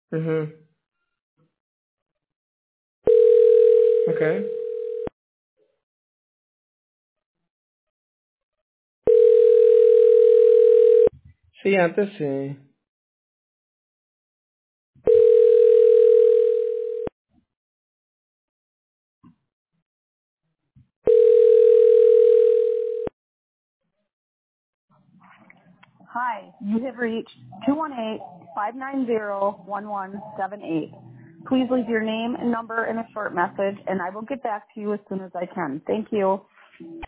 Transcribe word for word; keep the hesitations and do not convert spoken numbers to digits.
Mhm. Okay. Sí, antes sí. Hi, you have reached two one eight, five nine zero, one one seven eight. Please leave your name and number in a short message, and I will get back to you as soon as I can. Thank you.